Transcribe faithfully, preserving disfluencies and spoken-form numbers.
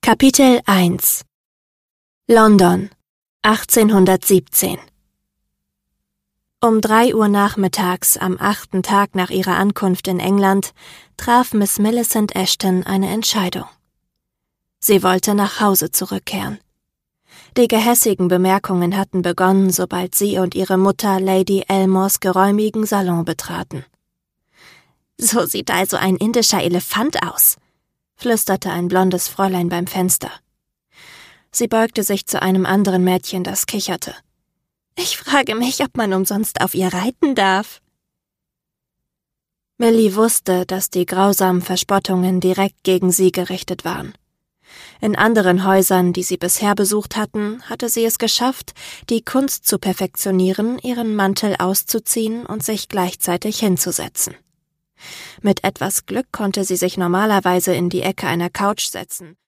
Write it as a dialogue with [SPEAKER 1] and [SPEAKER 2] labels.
[SPEAKER 1] Kapitel eins London, achtzehnhundertsiebzehn. Um drei Uhr nachmittags am achten Tag nach ihrer Ankunft in England traf Miss Millicent Ashton eine Entscheidung. Sie wollte nach Hause zurückkehren. Die gehässigen Bemerkungen hatten begonnen, sobald sie und ihre Mutter Lady Elmores geräumigen Salon betraten. »So sieht also ein indischer Elefant aus«, flüsterte ein blondes Fräulein beim Fenster. Sie beugte sich zu einem anderen Mädchen, das kicherte. »Ich frage mich, ob man umsonst auf ihr reiten darf.« Millie wusste, dass die grausamen Verspottungen direkt gegen sie gerichtet waren. In anderen Häusern, die sie bisher besucht hatten, hatte sie es geschafft, die Kunst zu perfektionieren, ihren Mantel auszuziehen und sich gleichzeitig hinzusetzen. Mit etwas Glück konnte sie sich normalerweise in die Ecke einer Couch setzen